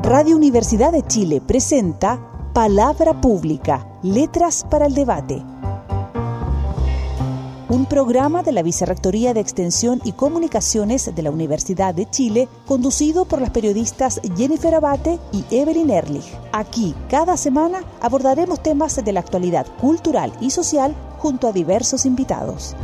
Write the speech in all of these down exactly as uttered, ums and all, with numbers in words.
Radio Universidad de Chile presenta Palabra Pública, Letras para el Debate. Un programa de la Vicerrectoría de Extensión y Comunicaciones de la Universidad de Chile, conducido por las periodistas Jennifer Abate y Evelyn Ehrlich. Aquí, cada semana, abordaremos temas de la actualidad cultural y social junto a diversos invitados.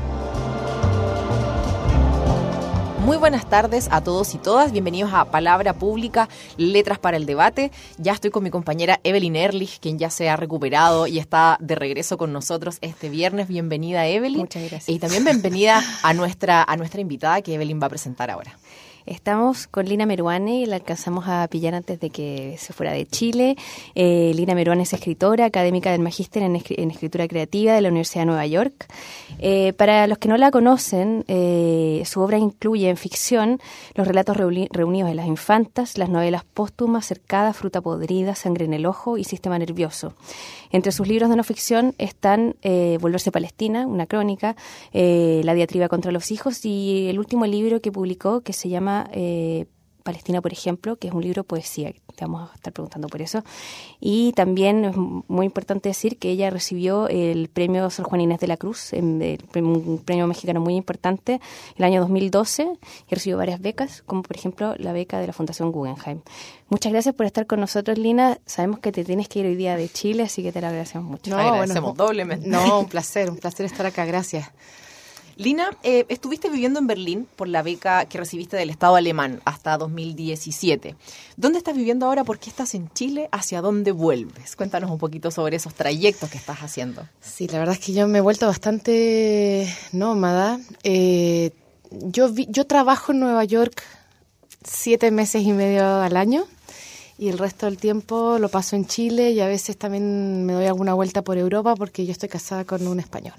Muy buenas tardes a todos y todas, bienvenidos a Palabra Pública, Letras para el Debate. Ya estoy con mi compañera Evelyn Ehrlich, quien ya se ha recuperado y está de regreso con nosotros este viernes. Bienvenida, Evelyn. Muchas gracias. Y también bienvenida a nuestra, a nuestra invitada que Evelyn va a presentar ahora. Estamos con Lina Meruane y la alcanzamos a pillar antes de que se fuera de Chile. Eh, Lina Meruane es escritora, académica del Magíster en, escri- en Escritura Creativa de la Universidad de Nueva York. Eh, para los que no la conocen, eh, su obra incluye en ficción los relatos reuni- reunidos de las infantas, las novelas póstumas, Cercada, Fruta podrida, Sangre en el ojo y Sistema nervioso. Entre sus libros de no ficción están eh, Volverse Palestina, una crónica, eh, La diatriba contra los hijos y el último libro que publicó que se llama Eh, Palestina, por ejemplo, que es un libro de poesía, te vamos a estar preguntando por eso. Y también es muy importante decir que ella recibió el premio Sor Juana Inés de la Cruz, un premio mexicano muy importante, el año dos mil doce, y recibió varias becas, como por ejemplo la beca de la Fundación Guggenheim. Muchas gracias por estar con nosotros, Lina. Sabemos que te tienes que ir hoy día de Chile, así que te lo agradecemos mucho. No, agradecemos bueno, doblemente. No, un placer, un placer estar acá, gracias. Lina, eh, estuviste viviendo en Berlín por la beca que recibiste del Estado alemán hasta dos mil diecisiete. ¿Dónde estás viviendo ahora? ¿Por qué estás en Chile? ¿Hacia dónde vuelves? Cuéntanos un poquito sobre esos trayectos que estás haciendo. Sí, la verdad es que yo me he vuelto bastante nómada. Eh, yo, vi, yo trabajo en Nueva York siete meses y medio al año y el resto del tiempo lo paso en Chile y a veces también me doy alguna vuelta por Europa porque yo estoy casada con un español.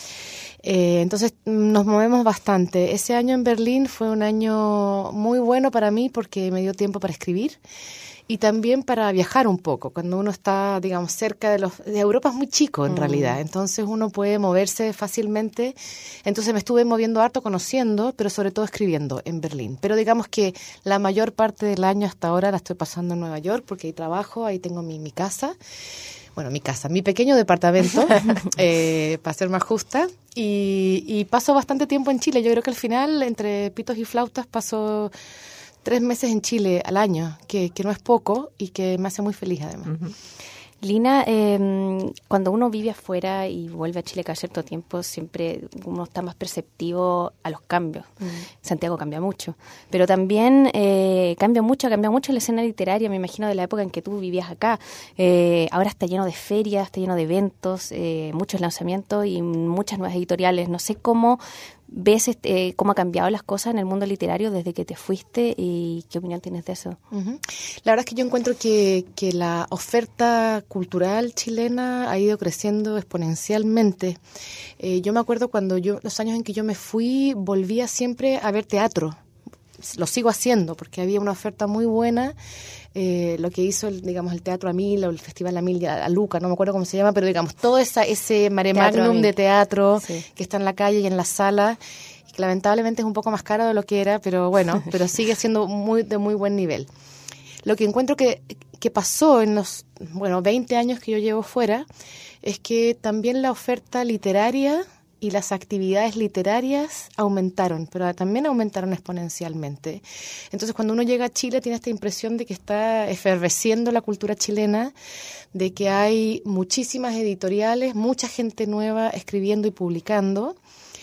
Eh, entonces nos movemos bastante. Ese año en Berlín fue un año muy bueno para mí porque me dio tiempo para escribir y también para viajar un poco. Cuando uno está, digamos, cerca de los... de Europa es muy chico en mm. realidad, entonces uno puede moverse fácilmente. Entonces me estuve moviendo harto, conociendo, pero sobre todo escribiendo en Berlín. Pero digamos que la mayor parte del año hasta ahora la estoy pasando en Nueva York porque ahí trabajo, ahí tengo mi, mi casa. Bueno, mi casa, mi pequeño departamento, eh, para ser más justa, y, y paso bastante tiempo en Chile. Yo creo que al final, entre pitos y flautas, paso tres meses en Chile al año, que, que no es poco y que me hace muy feliz además. Uh-huh. Lina, eh, cuando uno vive afuera y vuelve a Chile cada cierto tiempo, siempre uno está más perceptivo a los cambios. Mm. Santiago cambia mucho, pero también eh, cambia mucho, cambia mucho la escena literaria, me imagino, de la época en que tú vivías acá. Eh, ahora está lleno de ferias, está lleno de eventos, eh, muchos lanzamientos y muchas nuevas editoriales. No sé cómo ves este, cómo ha cambiado las cosas en el mundo literario desde que te fuiste y qué opinión tienes de eso. Uh-huh. La verdad es que yo encuentro que, que la oferta cultural chilena ha ido creciendo exponencialmente. Eh, yo me acuerdo cuando yo, los años en que yo me fui, volvía siempre a ver teatro. Lo sigo haciendo porque había una oferta muy buena. Eh, lo que hizo, el, digamos, el Teatro Amil o el Festival Amil, a, a Luca, no me acuerdo cómo se llama, pero digamos, todo esa, ese mare magnum de teatro sí. que está en la calle y en la sala, y que lamentablemente es un poco más caro de lo que era, pero bueno, pero sigue siendo muy de muy buen nivel. Lo que encuentro que, que pasó en los, bueno, veinte años que yo llevo fuera, es que también la oferta literaria y las actividades literarias aumentaron, pero también aumentaron exponencialmente. Entonces, cuando uno llega a Chile, tiene esta impresión de que está efervesciendo la cultura chilena, de que hay muchísimas editoriales, mucha gente nueva escribiendo y publicando.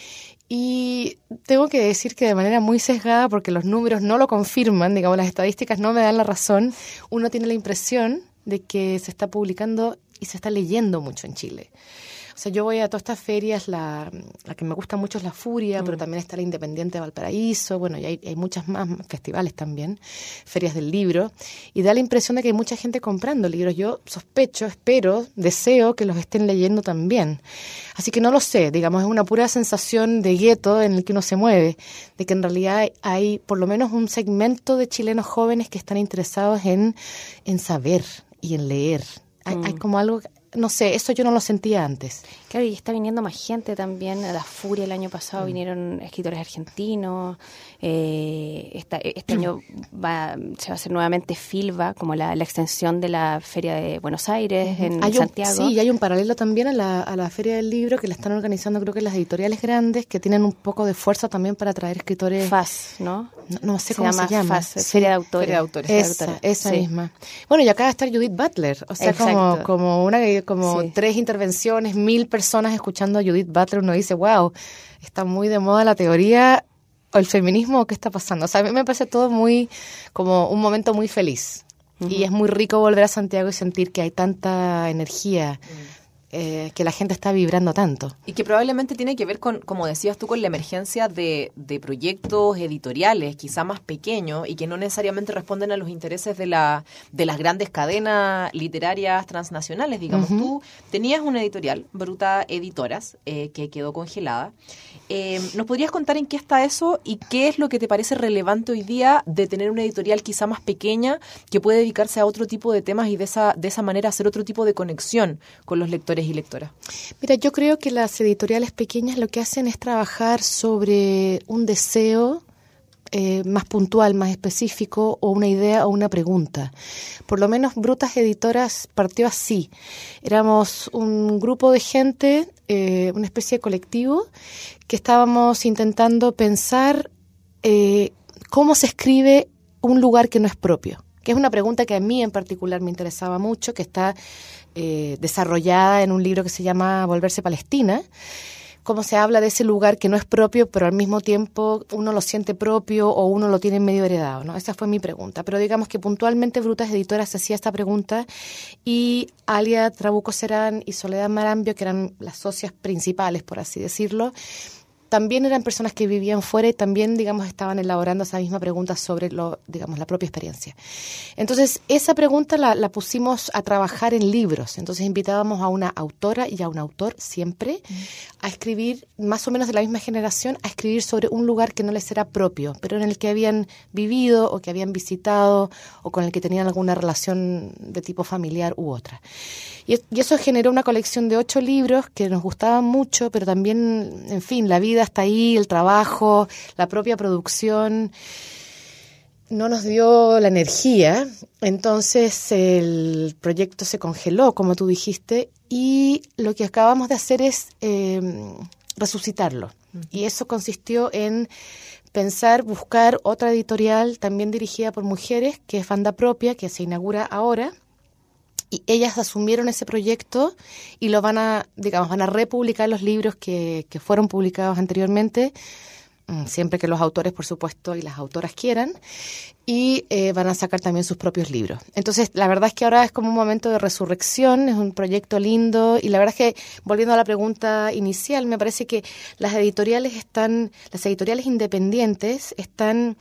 Y tengo que decir que de manera muy sesgada, porque los números no lo confirman, digamos, las estadísticas no me dan la razón, uno tiene la impresión de que se está publicando y se está leyendo mucho en Chile. O sea, yo voy a todas estas ferias, la, la que me gusta mucho es la Furia, mm. pero también está la Independiente de Valparaíso, bueno, y hay, hay muchas más festivales también, ferias del libro, y da la impresión de que hay mucha gente comprando libros. Yo sospecho, espero, deseo que los estén leyendo también. Así que no lo sé, digamos, es una pura sensación de gueto en el que uno se mueve, de que en realidad hay, hay por lo menos un segmento de chilenos jóvenes que están interesados en, en saber y en leer. Hay, mm. hay como algo... no sé, eso yo no lo sentía antes. Claro, y está viniendo más gente también. A La Furia el año pasado mm. vinieron escritores argentinos. Eh, esta, este año va, se va a hacer nuevamente Filva, como la, la extensión de la Feria de Buenos Aires uh-huh. en hay Santiago. Un, sí, y hay un paralelo también a la, a la Feria del Libro que la están organizando, creo que las editoriales grandes, que tienen un poco de fuerza también para traer escritores. F A S, ¿no? No, no sé se cómo llama se llama. F A S, Feria de Autores. Feria de Autores. Esa, de autores. esa sí. misma. Bueno, y acá va a estar Judith Butler, o sea, como, como una como sí. tres intervenciones, mil personas escuchando a Judith Butler. Uno dice, wow, está muy de moda la teoría o el feminismo, ¿qué está pasando? O sea, a mí me parece todo muy, como un momento muy feliz. Uh-huh. Y es muy rico volver a Santiago y sentir que hay tanta energía, uh-huh. Eh, que la gente está vibrando tanto. Y que probablemente tiene que ver con, como decías tú, con la emergencia de, de proyectos editoriales, quizá más pequeños, y que no necesariamente responden a los intereses de, la, de las grandes cadenas literarias transnacionales. Digamos, uh-huh. tú tenías una editorial, Bruta Editoras, eh, que quedó congelada. Eh, ¿Nos podrías contar en qué está eso y qué es lo que te parece relevante hoy día de tener una editorial quizá más pequeña que puede dedicarse a otro tipo de temas y de esa, de esa manera hacer otro tipo de conexión con los lectores y lectoras? Mira, yo creo que las editoriales pequeñas lo que hacen es trabajar sobre un deseo eh, más puntual, más específico, o una idea o una pregunta. Por lo menos Brutas Editoras partió así. Éramos un grupo de gente, eh, una especie de colectivo, que estábamos intentando pensar eh, cómo se escribe un lugar que no es propio, que es una pregunta que a mí en particular me interesaba mucho, que está eh, desarrollada en un libro que se llama Volverse Palestina. Cómo se habla de ese lugar que no es propio, pero al mismo tiempo uno lo siente propio o uno lo tiene medio heredado, ¿no? Esa fue mi pregunta. Pero digamos que puntualmente Brutas Editoras hacía esta pregunta y Alia Trabuco Serán y Soledad Marambio, que eran las socias principales, por así decirlo, también eran personas que vivían fuera y también, digamos, estaban elaborando esa misma pregunta sobre, lo, digamos, la propia experiencia. Entonces, esa pregunta la, la pusimos a trabajar en libros. Entonces, invitábamos a una autora y a un autor siempre mm. a escribir, más o menos de la misma generación, a escribir sobre un lugar que no les era propio, pero en el que habían vivido o que habían visitado o con el que tenían alguna relación de tipo familiar u otra. Y, y eso generó una colección de ocho libros que nos gustaban mucho, pero también, en fin, la vida hasta ahí, el trabajo, la propia producción, no nos dio la energía. Entonces el proyecto se congeló, como tú dijiste, y lo que acabamos de hacer es eh, resucitarlo. Y eso consistió en pensar, buscar otra editorial también dirigida por mujeres, que es Banda Propia, que se inaugura ahora. Y ellas asumieron ese proyecto y lo van a, digamos, van a republicar los libros que, que fueron publicados anteriormente, siempre que los autores, por supuesto, y las autoras quieran, y eh, van a sacar también sus propios libros. Entonces, la verdad es que ahora es como un momento de resurrección, es un proyecto lindo, y la verdad es que, volviendo a la pregunta inicial, me parece que las editoriales están, las editoriales independientes están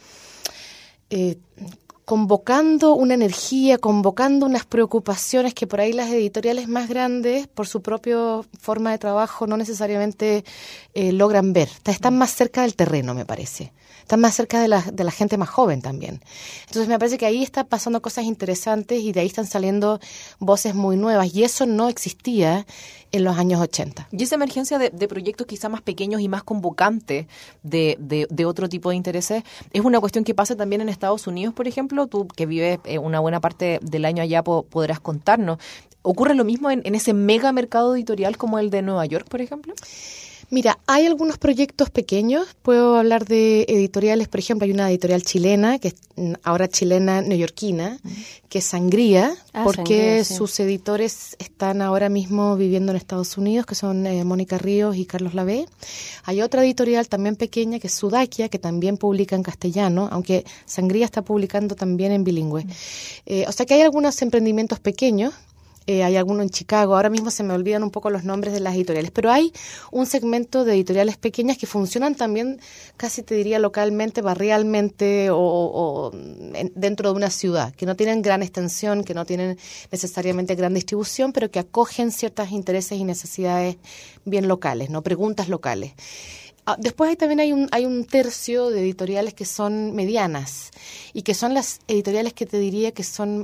Eh, convocando una energía, convocando unas preocupaciones que por ahí las editoriales más grandes, por su propia forma de trabajo, no necesariamente eh, logran ver. Están más cerca del terreno, me parece. Están más cerca de la, de la gente más joven también. Entonces me parece que ahí están pasando cosas interesantes y de ahí están saliendo voces muy nuevas. Y eso no existía en los años ochenta. Y esa emergencia de, de proyectos quizá más pequeños y más convocantes de, de, de otro tipo de intereses, ¿es una cuestión que pasa también en Estados Unidos, por ejemplo? Tú que vives eh, una buena parte del año allá po- podrás contarnos. ¿Ocurre lo mismo en, en ese mega mercado editorial como el de Nueva York, por ejemplo? Mira, hay algunos proyectos pequeños. Puedo hablar de editoriales, por ejemplo, hay una editorial chilena, que es ahora chilena neoyorquina, uh-huh. que es Sangría, ah, porque Sangría, sí. sus editores están ahora mismo viviendo en Estados Unidos, que son eh, Mónica Ríos y Carlos Lavé. Hay otra editorial también pequeña, que es Sudaquia, que también publica en castellano, aunque Sangría está publicando también en bilingüe. Uh-huh. Eh, o sea que hay algunos emprendimientos pequeños. Eh, hay alguno en Chicago, ahora mismo se me olvidan un poco los nombres de las editoriales, pero hay un segmento de editoriales pequeñas que funcionan también, casi te diría localmente, barrialmente o, o en, dentro de una ciudad, que no tienen gran extensión, que no tienen necesariamente gran distribución, pero que acogen ciertos intereses y necesidades bien locales, no preguntas locales. Después hay, también hay un, hay un tercio de editoriales que son medianas y que son las editoriales que te diría que son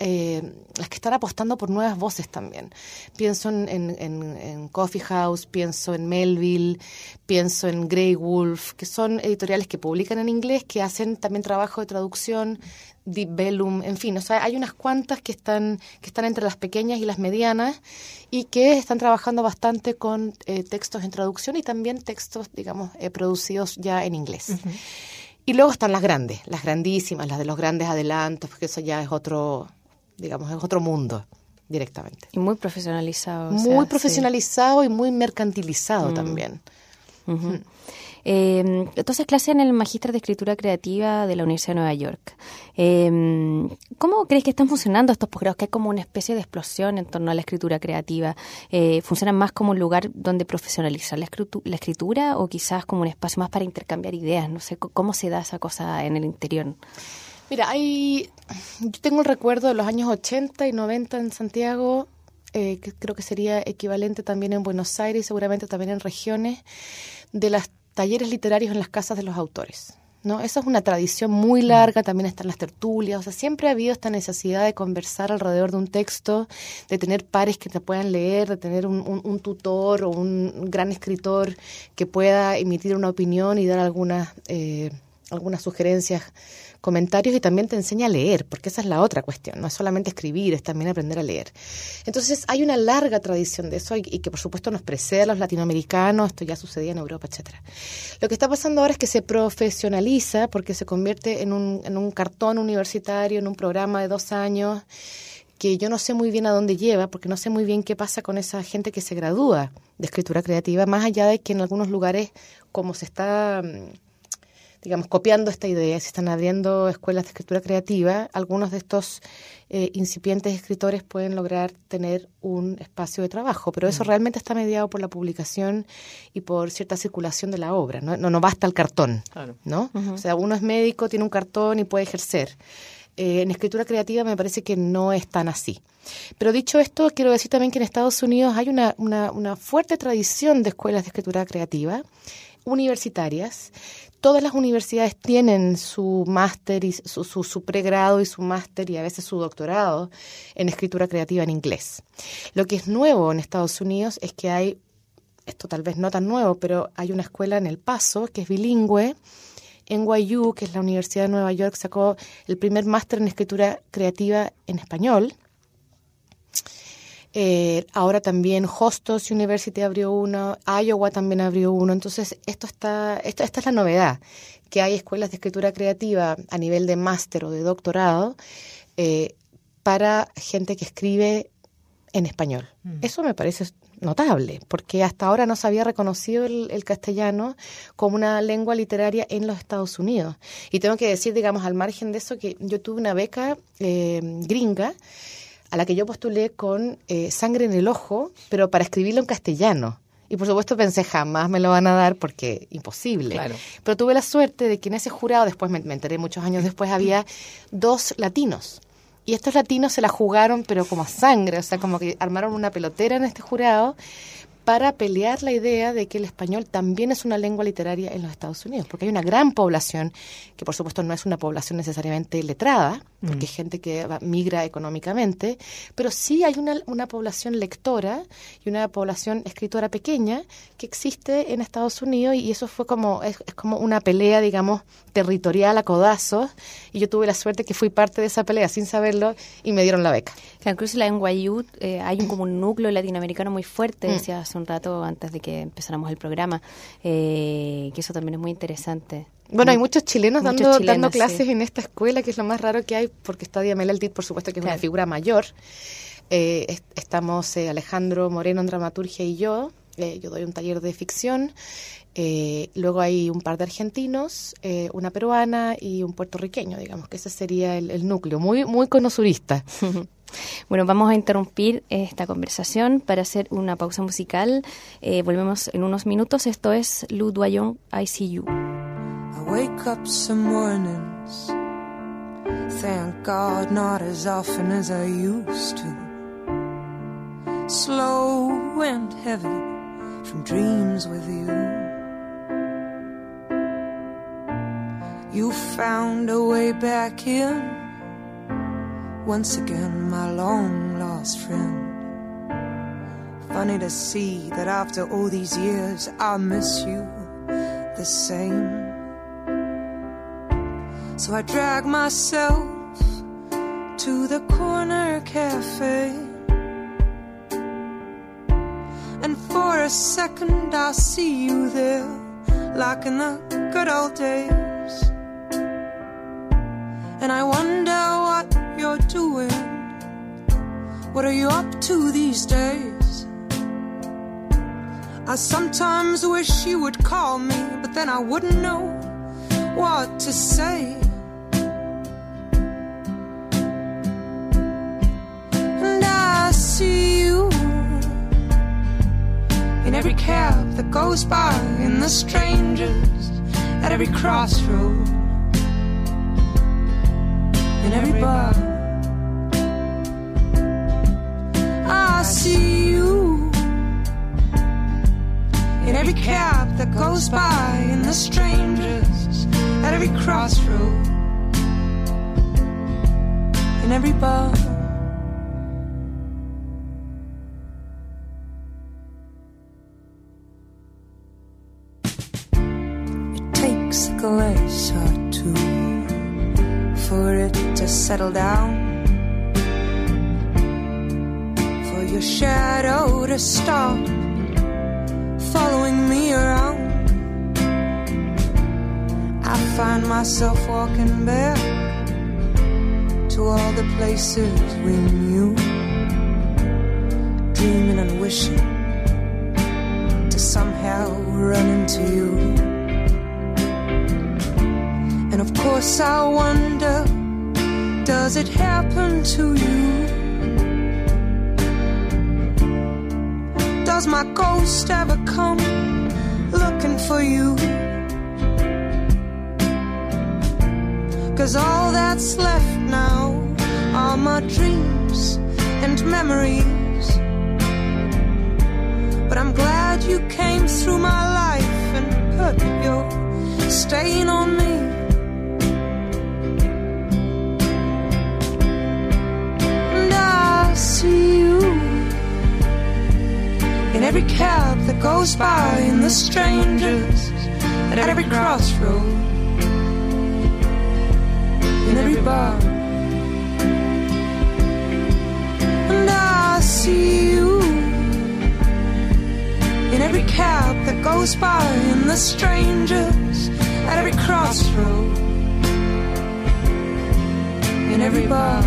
eh, las que están apostando por nuevas voces también. Pienso en, en, en, en Coffee House, pienso en Melville, pienso en Grey Wolf, que son editoriales que publican en inglés, que hacen también trabajo de traducción, Deep Bellum, en fin, o sea, hay unas cuantas que están que están entre las pequeñas y las medianas y que están trabajando bastante con eh, textos en traducción y también textos, digamos, eh, producidos ya en inglés. Uh-huh. Y luego están las grandes, las grandísimas, las de los grandes adelantos, porque eso ya es otro, digamos, es otro mundo directamente. Y muy profesionalizado. Muy o sea, profesionalizado sí. Y muy mercantilizado mm. también. Uh-huh. Mm. Eh, entonces, clase en el Magíster de Escritura Creativa de la Universidad de Nueva York. Eh, ¿Cómo crees que están funcionando estos posgrados? Que hay como una especie de explosión en torno a la escritura creativa. Eh, ¿Funcionan más como un lugar donde profesionalizar la, escritu- la escritura o quizás como un espacio más para intercambiar ideas? No sé, ¿cómo se da esa cosa en el interior? Mira, hay, yo tengo el recuerdo de los años ochenta y noventa en Santiago, eh, que creo que sería equivalente también en Buenos Aires y seguramente también en regiones, de las talleres literarios en las casas de los autores, ¿no? Esa es una tradición muy larga, también están las tertulias, o sea, siempre ha habido esta necesidad de conversar alrededor de un texto, de tener pares que te puedan leer, de tener un, un, un tutor o un gran escritor que pueda emitir una opinión y dar algunas, eh, algunas sugerencias, comentarios, y también te enseña a leer, porque esa es la otra cuestión, no es solamente escribir, es también aprender a leer. Entonces hay una larga tradición de eso y, y que por supuesto nos precede a los latinoamericanos, esto ya sucedía en Europa, etcétera. Lo que está pasando ahora es que se profesionaliza porque se convierte en un, en un cartón universitario, en un programa de dos años, que yo no sé muy bien a dónde lleva, porque no sé muy bien qué pasa con esa gente que se gradúa de escritura creativa, más allá de que en algunos lugares, como se está, digamos, copiando esta idea, se están abriendo escuelas de escritura creativa, algunos de estos eh, incipientes escritores pueden lograr tener un espacio de trabajo, pero eso mm. realmente está mediado por la publicación y por cierta circulación de la obra, no, no, no basta el cartón, claro. ¿no? Uh-huh. O sea, uno es médico, tiene un cartón y puede ejercer. Eh, en escritura creativa me parece que no es tan así. Pero dicho esto, quiero decir también que en Estados Unidos hay una, una, una fuerte tradición de escuelas de escritura creativa, universitarias. Todas las universidades tienen su máster y su, su, su pregrado y su máster y a veces su doctorado en escritura creativa en inglés. Lo que es nuevo en Estados Unidos es que hay, esto tal vez no tan nuevo, pero hay una escuela en El Paso que es bilingüe. N Y U, que es la Universidad de Nueva York, sacó el primer máster en escritura creativa en español. Eh, ahora también Hostos University abrió uno, Iowa también abrió uno. Entonces, esto está, esto, esta es la novedad, que hay escuelas de escritura creativa a nivel de máster o de doctorado eh, para gente que escribe en español. Mm. Eso me parece notable, porque hasta ahora no se había reconocido el, el castellano como una lengua literaria en los Estados Unidos. Y tengo que decir, digamos, al margen de eso, que yo tuve una beca eh, gringa a la que yo postulé con eh, sangre en el ojo, pero para escribirlo en castellano. Y por supuesto pensé, jamás me lo van a dar porque imposible. Claro. Pero tuve la suerte de que en ese jurado, después me, me enteré muchos años después, había dos latinos. Y estos latinos se la jugaron, pero como a sangre, o sea, como que armaron una pelotera en este jurado para pelear la idea de que el español también es una lengua literaria en los Estados Unidos, porque hay una gran población, que por supuesto no es una población necesariamente letrada, porque mm. es gente que migra económicamente, pero sí hay una, una población lectora y una población escritora pequeña que existe en Estados Unidos, y eso fue como, es, es como una pelea, digamos, territorial a codazos, y yo tuve la suerte que fui parte de esa pelea sin saberlo y me dieron la beca. Claro, incluso la N Y U eh, hay un, como un núcleo latinoamericano muy fuerte, mm. decía hace un rato antes de que empezáramos el programa, eh, que eso también es muy interesante. Bueno, hay muchos chilenos, muchos dando, chilenos, dando clases sí. en esta escuela, que es lo más raro que hay, porque está Diamela Aldit, por supuesto, que es claro. una figura mayor. Eh, est- estamos eh, Alejandro Moreno en dramaturgia y yo. Eh, yo doy un taller de ficción. Eh, luego hay un par de argentinos, eh, una peruana y un puertorriqueño, digamos, que ese sería el, el núcleo, muy, muy conosurista. Bueno, vamos a interrumpir esta conversación para hacer una pausa musical. Eh, volvemos en unos minutos. Esto es Lou Doyon, I See You. I wake up some mornings, thank God not as often as I used to. Slow and heavy from dreams with you. You found a way back in once again, my long lost friend. Funny to see that after all these years I miss you the same. So I drag myself to the corner cafe, and for a second I see you there, like in the good old days. And I wonder what you're doing. What are you up to these days? I sometimes wish you would call me, but then I wouldn't know what to say. And I see you in every cab that goes by, in the strangers at every crossroad, in every bar. I see you in every cab that goes by, in the strangers at every crossroad, in every bar. It takes a glass or two for it to settle down, for your shadow to stop following me around. I find myself walking back to all the places we knew, dreaming and wishing to somehow run into you. And of course I wonder, does it happen to you? Does my ghost ever come looking for you? 'Cause all that's left now are my dreams and memories. But I'm glad you came through my life and put your stain on me. And I see you in every cab that goes by, in the strangers at every crossroad, in every bar. And I see you in every cab that goes by, in the strangers at every crossroad, in every bar.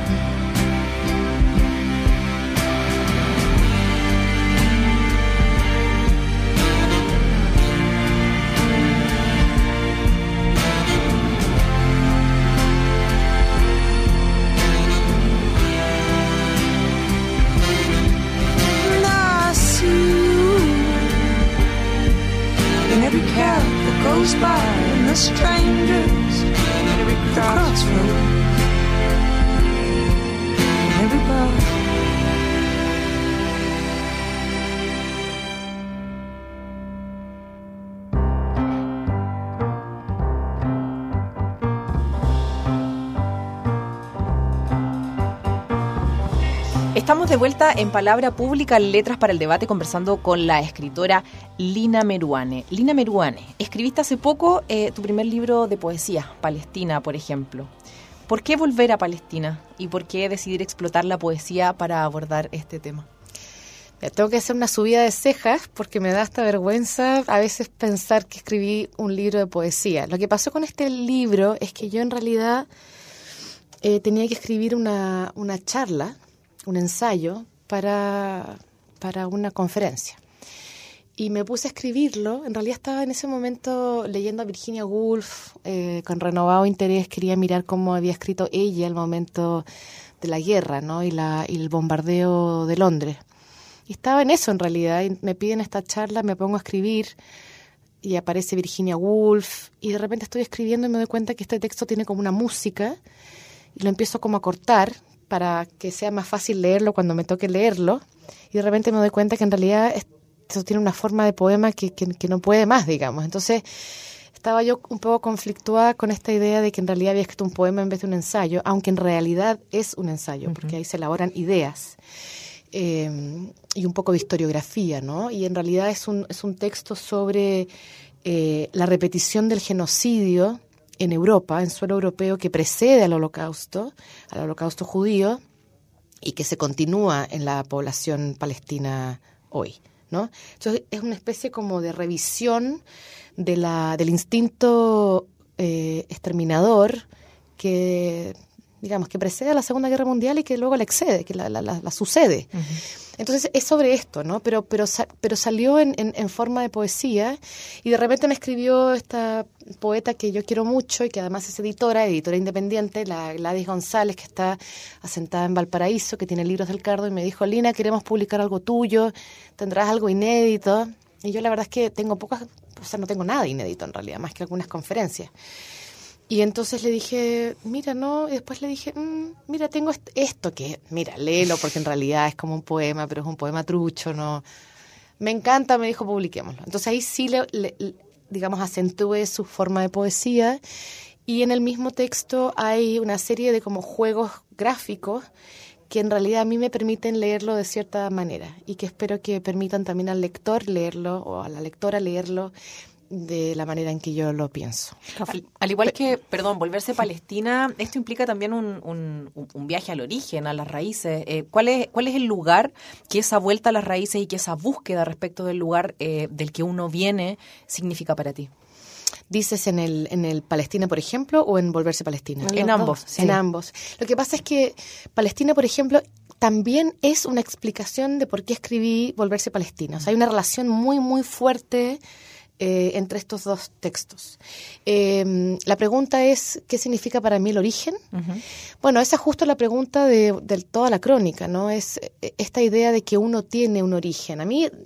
Goes by, and the strangers at every crossroad, and every bar. Estamos de vuelta en Palabra Pública, Letras para el Debate, conversando con la escritora Lina Meruane. Lina Meruane, escribiste hace poco eh, tu primer libro de poesía, Palestina, por ejemplo. ¿Por qué volver a Palestina? ¿Y por qué decidir explotar la poesía para abordar este tema? Ya, tengo que hacer una subida de cejas porque me da hasta vergüenza a veces pensar que escribí un libro de poesía. Lo que pasó con este libro es que yo en realidad eh, tenía que escribir una, una charla, un ensayo para, para una conferencia. Y me puse a escribirlo. En realidad estaba en ese momento leyendo a Virginia Woolf eh, con renovado interés. Quería mirar cómo había escrito ella el momento de la guerra, ¿no? y, la, y el bombardeo de Londres. Y estaba en eso en realidad. Y me piden esta charla, me pongo a escribir y aparece Virginia Woolf. Y de repente estoy escribiendo y me doy cuenta que este texto tiene como una música. Y lo empiezo como a cortar para que sea más fácil leerlo cuando me toque leerlo, y de repente me doy cuenta que en realidad esto tiene una forma de poema que, que, que no puede más, digamos. Entonces estaba yo un poco conflictuada con esta idea de que en realidad había escrito un poema en vez de un ensayo, aunque en realidad es un ensayo, uh-huh. porque ahí se elaboran ideas eh, y un poco de historiografía, ¿no? Y en realidad es un, es un texto sobre eh, la repetición del genocidio en Europa, en suelo europeo, que precede al Holocausto, al Holocausto judío, y que se continúa en la población palestina hoy, ¿no? Entonces es una especie como de revisión de la del instinto eh, exterminador que, digamos, que precede a la Segunda Guerra Mundial y que luego la excede, que la, la, la, la sucede. Uh-huh. Entonces es sobre esto, ¿no? Pero pero pero salió en, en, en forma de poesía, y de repente me escribió esta poeta que yo quiero mucho y que además es editora, editora independiente, la Gladys González, que está asentada en Valparaíso, que tiene Libros del Cardo, y me dijo: Lina, queremos publicar algo tuyo, tendrás algo inédito. Y yo la verdad es que tengo pocas, o sea, no tengo nada inédito en realidad, más que algunas conferencias. Y entonces le dije, mira, no, y después le dije, mmm, mira, tengo esto que, mira, léelo, porque en realidad es como un poema, pero es un poema trucho, ¿no? Me encanta, me dijo, publiquémoslo. Entonces ahí sí, le, le, digamos, acentué su forma de poesía, y en el mismo texto hay una serie de como juegos gráficos que en realidad a mí me permiten leerlo de cierta manera, y que espero que permitan también al lector leerlo, o a la lectora leerlo, de la manera en que yo lo pienso. Al, al igual que, perdón, volverse Palestina, esto implica también un, un, un viaje al origen, a las raíces. Eh, ¿cuál es, cuál es el lugar que esa vuelta a las raíces y que esa búsqueda respecto del lugar eh, del que uno viene significa para ti? ¿Dices en el en el Palestina, por ejemplo, o en Volverse Palestina? En, en ambos. Sí. En ambos. Lo que pasa es que Palestina, por ejemplo, también es una explicación de por qué escribí Volverse Palestina. O sea, hay una relación muy, muy fuerte Eh, entre estos dos textos. Eh, la pregunta es, ¿qué significa para mí el origen? Uh-huh. Bueno, esa es justo la pregunta de, de toda la crónica, ¿no? Es esta idea de que uno tiene un origen. A mí,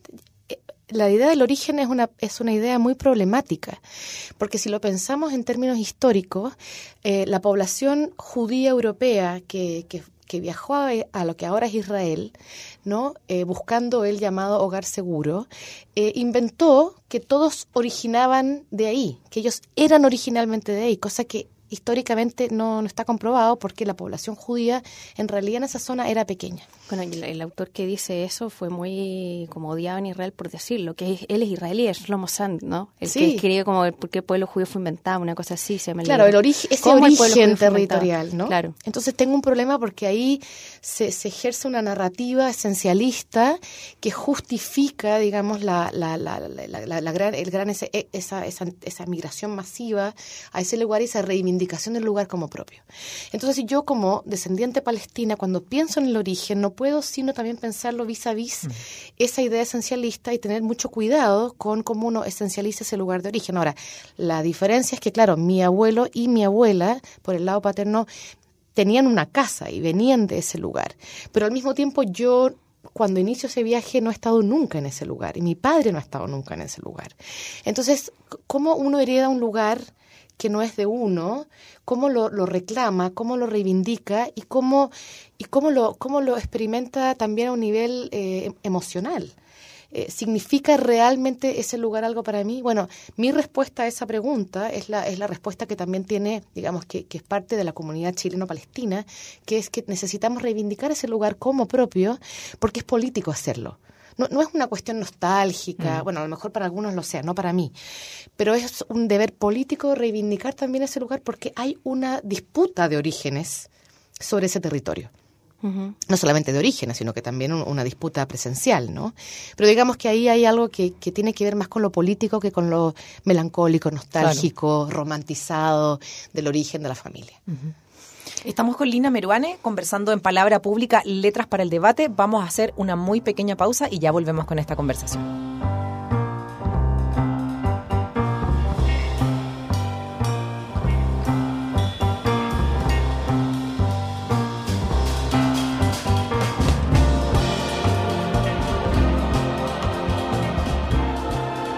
la idea del origen es una, es una idea muy problemática, porque si lo pensamos en términos históricos, eh, la población judía europea que, que que viajó a, a lo que ahora es Israel, ¿no? Eh, buscando el llamado hogar seguro, eh, inventó que todos originaban de ahí, que ellos eran originalmente de ahí, cosa que históricamente no, no está comprobado, porque la población judía en realidad en esa zona era pequeña. Bueno, el, el autor que dice eso fue muy como odiado en Israel por decirlo, que es, él es israelí, es Shlomo Sand, ¿no? El sí. que escribe como el, por qué el pueblo judío fue inventado, una cosa así. Se me claro, el origen, ese origen territorial, ¿no? Claro. Entonces tengo un problema porque ahí se, se ejerce una narrativa esencialista que justifica, digamos, la, la, la, la, la, la, la gran, el gran ese, esa, esa, esa migración masiva a ese lugar y esa reivindicación del lugar como propio. Entonces yo, como descendiente palestina, cuando pienso en el origen, no puedo sino también pensarlo vis a vis mm. esa idea esencialista, y tener mucho cuidado con cómo uno esencializa ese lugar de origen. Ahora, la diferencia es que, claro, mi abuelo y mi abuela, por el lado paterno, tenían una casa y venían de ese lugar. Pero al mismo tiempo yo, cuando inicio ese viaje, no he estado nunca en ese lugar, y mi padre no ha estado nunca en ese lugar. Entonces, ¿cómo uno hereda un lugar que no es de uno? ¿Cómo lo, lo reclama? ¿Cómo lo reivindica? ¿Y cómo, y cómo, lo, cómo lo experimenta también a un nivel eh, emocional? Eh, ¿Significa realmente ese lugar algo para mí? Bueno, mi respuesta a esa pregunta es la, es la respuesta que también tiene, digamos, que, que es parte de la comunidad chileno-palestina, que es que necesitamos reivindicar ese lugar como propio, porque es político hacerlo. No, no es una cuestión nostálgica, mm. bueno, a lo mejor para algunos lo sea, no para mí, pero es un deber político reivindicar también ese lugar, porque hay una disputa de orígenes sobre ese territorio. Uh-huh. No solamente de orígenes, sino que también un, una disputa presencial, ¿no? Pero digamos que ahí hay algo que, que tiene que ver más con lo político que con lo melancólico, nostálgico, claro, romantizado del origen de la familia. Uh-huh. Estamos con Lina Meruane conversando en Palabra Pública, Letras para el Debate. Vamos a hacer una muy pequeña pausa y ya volvemos con esta conversación.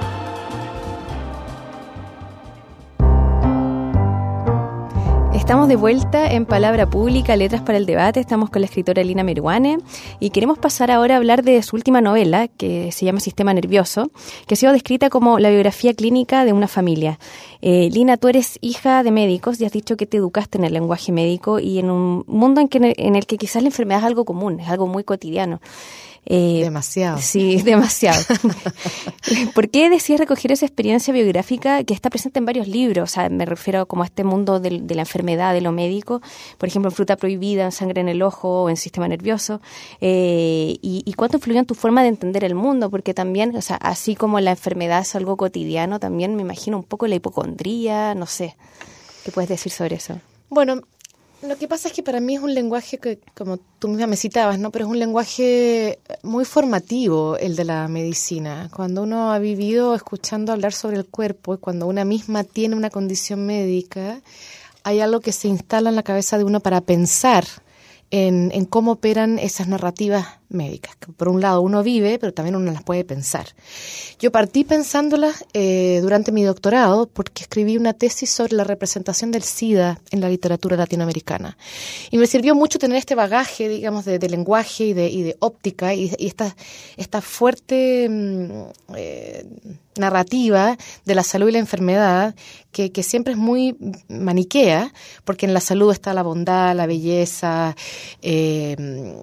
Estamos de vuelta en Palabra Pública, Letras para el Debate. Estamos con la escritora Lina Meruane y queremos pasar ahora a hablar de su última novela, que se llama Sistema Nervioso, que ha sido descrita como la biografía clínica de una familia. Eh, Lina, tú eres hija de médicos y has dicho que te educaste en el lenguaje médico y en un mundo en, que, en el que quizás la enfermedad es algo común, es algo muy cotidiano. Eh, demasiado. Sí, demasiado. ¿Por qué decías recoger esa experiencia biográfica que está presente en varios libros? O sea, me refiero como a este mundo de, de la enfermedad, de lo médico, por ejemplo, en Fruta Prohibida, en Sangre en el Ojo, o en Sistema Nervioso. Eh, y, ¿Y cuánto influyó en tu forma de entender el mundo? Porque también, o sea, así como la enfermedad es algo cotidiano, también me imagino un poco la hipocondría, no sé. ¿Qué puedes decir sobre eso? Bueno, lo que pasa es que para mí es un lenguaje que, como tú misma me citabas, ¿no? Pero es un lenguaje muy formativo el de la medicina. Cuando uno ha vivido escuchando hablar sobre el cuerpo y cuando una misma tiene una condición médica, hay algo que se instala en la cabeza de uno para pensar en, en cómo operan esas narrativas médicas. Que por un lado uno vive, pero también uno las puede pensar. Yo partí pensándolas eh, durante mi doctorado porque escribí una tesis sobre la representación del SIDA en la literatura latinoamericana. Y me sirvió mucho tener este bagaje, digamos, de, de lenguaje y de, y de óptica y, y esta, esta fuerte eh, narrativa de la salud y la enfermedad que, que siempre es muy maniquea, porque en la salud está la bondad, la belleza, eh,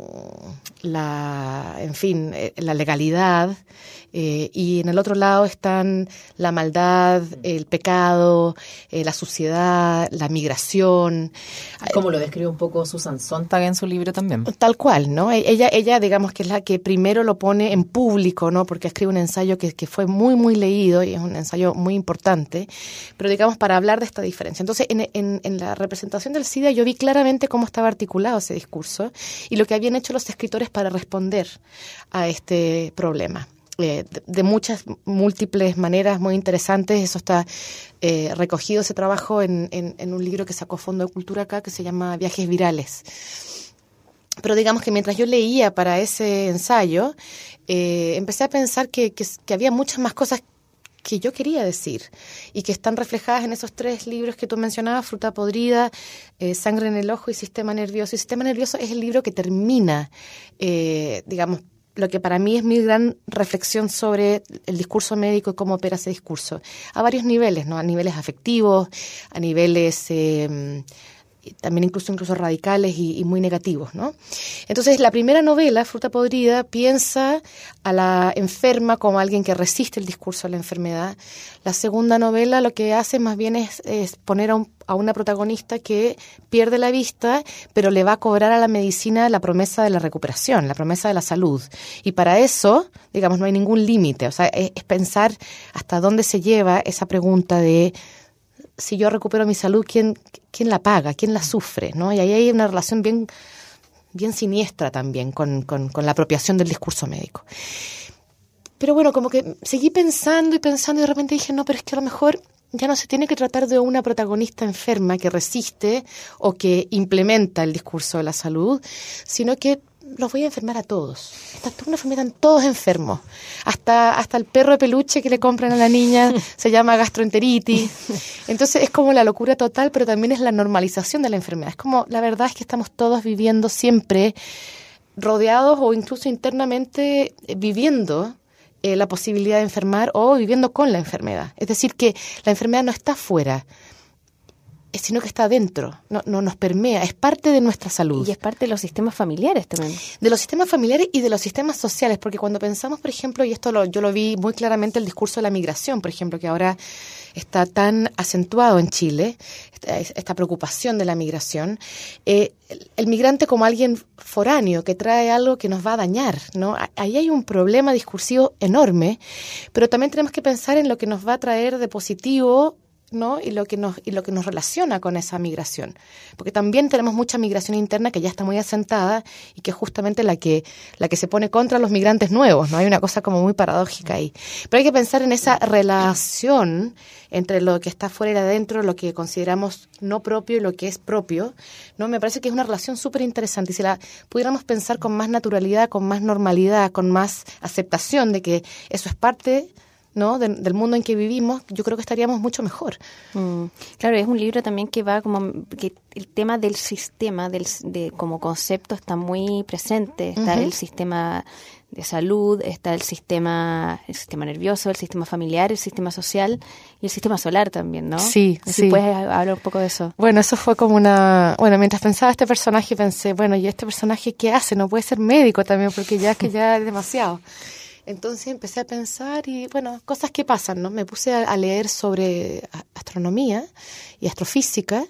la, en fin, la legalidad, eh, y en el otro lado están la maldad, el pecado, eh, la suciedad, la migración. Como lo describe un poco Susan Sontag en su libro también. Tal cual, ¿no? Ella, ella digamos que es la que primero lo pone en público, ¿no? Porque escribe un ensayo que, que fue muy, muy leído y es un ensayo muy importante, pero digamos para hablar de esta diferencia. Entonces, en, en, en la representación del SIDA yo vi claramente cómo estaba articulado ese discurso y lo que habían hecho los escritores para responder a este problema. Eh, de, de muchas, múltiples maneras muy interesantes. Eso está eh, recogido, ese trabajo, en, en, en un libro que sacó Fondo de Cultura acá, que se llama Viajes Virales. Pero digamos que mientras yo leía para ese ensayo, eh, empecé a pensar que, que, que había muchas más cosas que yo quería decir y que están reflejadas en esos tres libros que tú mencionabas, Fruta Podrida, eh, Sangre en el Ojo y Sistema Nervioso. Y Sistema Nervioso es el libro que termina, eh, digamos, lo que para mí es mi gran reflexión sobre el discurso médico y cómo opera ese discurso. A varios niveles, ¿no? A niveles afectivos, a niveles eh, también incluso incluso radicales y, y muy negativos, ¿no? Entonces, la primera novela, Fruta Podrida, piensa a la enferma como alguien que resiste el discurso de la enfermedad. La segunda novela lo que hace más bien es, es poner a, un, a una protagonista que pierde la vista, pero le va a cobrar a la medicina la promesa de la recuperación, la promesa de la salud. Y para eso, digamos, no hay ningún límite. O sea, es, es pensar hasta dónde se lleva esa pregunta de si yo recupero mi salud, ¿quién, quién la paga? ¿Quién la sufre? ¿No? Y ahí hay una relación bien, bien siniestra también con, con, con la apropiación del discurso médico. Pero bueno, como que seguí pensando y pensando y de repente dije, no, pero es que a lo mejor ya no se tiene que tratar de una protagonista enferma que resiste o que implementa el discurso de la salud, sino que los voy a enfermar a todos. Esta es una enfermedad, están todos enfermos. Hasta, hasta el perro de peluche que le compran a la niña se llama gastroenteritis. Entonces es como la locura total, pero también es la normalización de la enfermedad. Es como, la verdad es que estamos todos viviendo siempre rodeados o incluso internamente viviendo eh, la posibilidad de enfermar o viviendo con la enfermedad. Es decir, que la enfermedad no está fuera, sino que está adentro, no, no nos permea, es parte de nuestra salud. Y es parte de los sistemas familiares también. De los sistemas familiares y de los sistemas sociales, porque cuando pensamos, por ejemplo, y esto lo, yo lo vi muy claramente, el discurso de la migración, por ejemplo, que ahora está tan acentuado en Chile, esta, esta preocupación de la migración, eh, el, el migrante como alguien foráneo que trae algo que nos va a dañar, ¿no? Ahí hay un problema discursivo enorme, pero también tenemos que pensar en lo que nos va a traer de positivo, ¿no? Y lo que nos y lo que nos relaciona con esa migración, porque también tenemos mucha migración interna que ya está muy asentada y que es justamente la que la que se pone contra los migrantes nuevos, ¿no? Hay una cosa como muy paradójica ahí, pero hay que pensar en esa relación entre lo que está fuera y adentro, lo que consideramos no propio y lo que es propio, ¿no? Me parece que es una relación súper interesante y si la pudiéramos pensar con más naturalidad, con más normalidad, con más aceptación de que eso es parte ¿no? De, del mundo en que vivimos, yo creo que estaríamos mucho mejor. Mm. Claro, es un libro también que va como que el tema del sistema, del, de como concepto está muy presente. Está uh-huh. el sistema de salud, está el sistema, el sistema nervioso, el sistema familiar, el sistema social y el sistema solar también, ¿no? Sí, Así sí. ¿Puedes hablar un poco de eso? Bueno, eso fue como una... Bueno, mientras pensaba este personaje, pensé, bueno, ¿y este personaje qué hace? No puede ser médico también, porque ya es que ya es demasiado. Entonces empecé a pensar y, bueno, cosas que pasan, ¿no? Me puse a, a leer sobre astronomía y astrofísica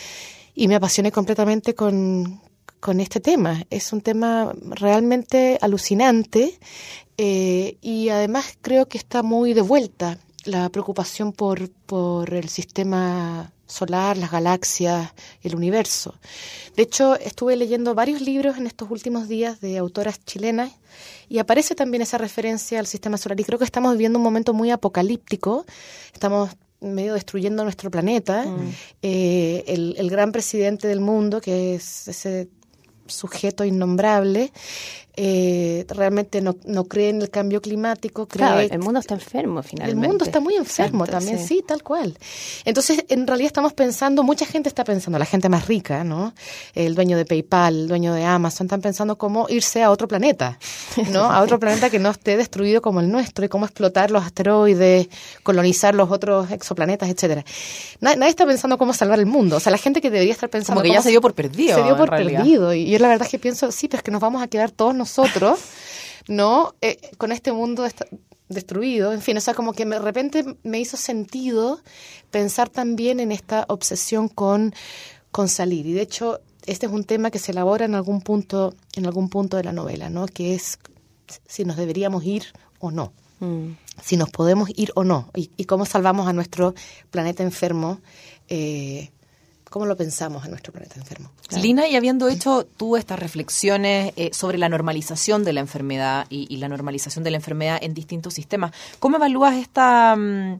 y me apasioné completamente con... con este tema. Es un tema realmente alucinante eh, y además creo que está muy de vuelta la preocupación por, por el sistema solar, las galaxias, el universo. De hecho, estuve leyendo varios libros en estos últimos días de autoras chilenas y aparece también esa referencia al sistema solar y creo que estamos viviendo un momento muy apocalíptico. Estamos medio destruyendo nuestro planeta. Mm. Eh, el, el gran presidente del mundo, que es ese sujeto innombrable, eh, realmente no, no cree en el cambio climático. Cree Claro, el mundo está enfermo finalmente. El mundo está muy enfermo Exacto, también, sí. sí, tal cual. Entonces, en realidad estamos pensando, mucha gente está pensando, la gente más rica, ¿no? El dueño de PayPal, el dueño de Amazon, están pensando cómo irse a otro planeta, ¿no? A otro planeta que no esté destruido como el nuestro y cómo explotar los asteroides, colonizar los otros exoplanetas, etcétera. Nadie, nadie está pensando cómo salvar el mundo. O sea, la gente que debería estar pensando... Como que ya se dio por perdido. Se dio por perdido. Y yo la verdad es que pienso, sí, pero es que nos vamos a quedar todos nosotros, ¿no? Eh, con este mundo esta, destruido. En fin, o sea, como que me, de repente me hizo sentido pensar también en esta obsesión con, con salir. Y de hecho, este es un tema que se elabora en algún punto, en algún punto de la novela, ¿no? Que es si nos deberíamos ir o no. Mm. Si nos podemos ir o no. Y, y cómo salvamos a nuestro planeta enfermo, eh, ¿cómo lo pensamos en nuestro planeta enfermo? Claro. Lina, y habiendo hecho tú estas reflexiones eh, sobre la normalización de la enfermedad y, y la normalización de la enfermedad en distintos sistemas, ¿cómo evalúas esta, um,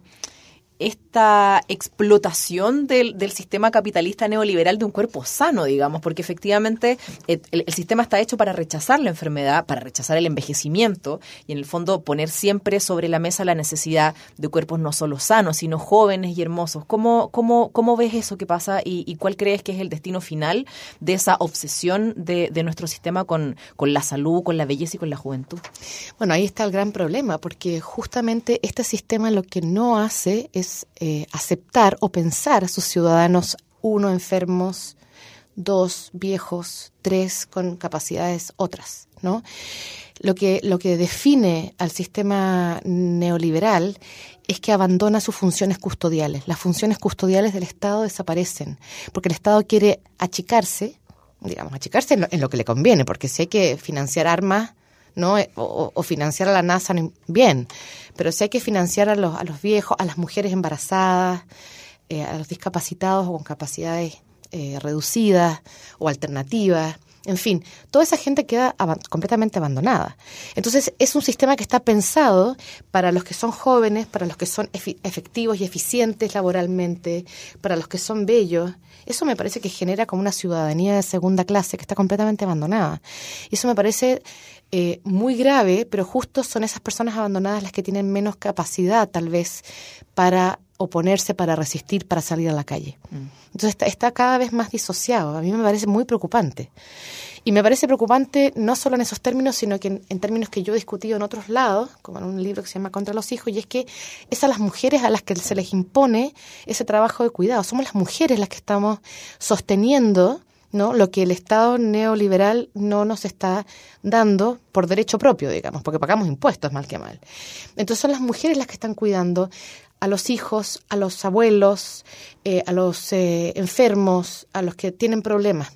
esta explotación del, del sistema capitalista neoliberal de un cuerpo sano, digamos? Porque efectivamente el, el sistema está hecho para rechazar la enfermedad, para rechazar el envejecimiento y en el fondo poner siempre sobre la mesa la necesidad de cuerpos no solo sanos, sino jóvenes y hermosos. ¿Cómo, cómo, cómo ves eso que pasa y, y cuál crees que es el destino final de esa obsesión de, de nuestro sistema con, con la salud, con la belleza y con la juventud? Bueno, ahí está el gran problema, porque justamente este sistema lo que no hace es Eh, aceptar o pensar a sus ciudadanos, uno, enfermos, dos, viejos, tres, con capacidades otras, ¿no? Lo que, lo que define al sistema neoliberal es que abandona sus funciones custodiales. Las funciones custodiales del Estado desaparecen, porque el Estado quiere achicarse, digamos, achicarse en lo, en lo que le conviene, porque si hay que financiar armas, ¿no? O, o financiar a la NASA, bien, pero si hay que financiar a los, a los viejos, a las mujeres embarazadas, eh, a los discapacitados o con capacidades eh, reducidas o alternativas, en fin, toda esa gente queda ab- completamente abandonada. Entonces es un sistema que está pensado para los que son jóvenes, para los que son efi- efectivos y eficientes laboralmente, para los que son bellos. Eso me parece que genera como una ciudadanía de segunda clase que está completamente abandonada. Y eso me parece eh, muy grave, pero justo son esas personas abandonadas las que tienen menos capacidad tal vez para oponerse, para resistir, para salir a la calle. Mm. Entonces está, está cada vez más disociado. A mí me parece muy preocupante. Y me parece preocupante no solo en esos términos, sino que en, en términos que yo he discutido en otros lados, como en un libro que se llama Contra los hijos, y es que es a las mujeres a las que se les impone ese trabajo de cuidado. Somos las mujeres las que estamos sosteniendo, ¿no?, lo que el Estado neoliberal no nos está dando por derecho propio, digamos, porque pagamos impuestos mal que mal. Entonces son las mujeres las que están cuidando a los hijos, a los abuelos, eh, a los eh, enfermos, a los que tienen problemas.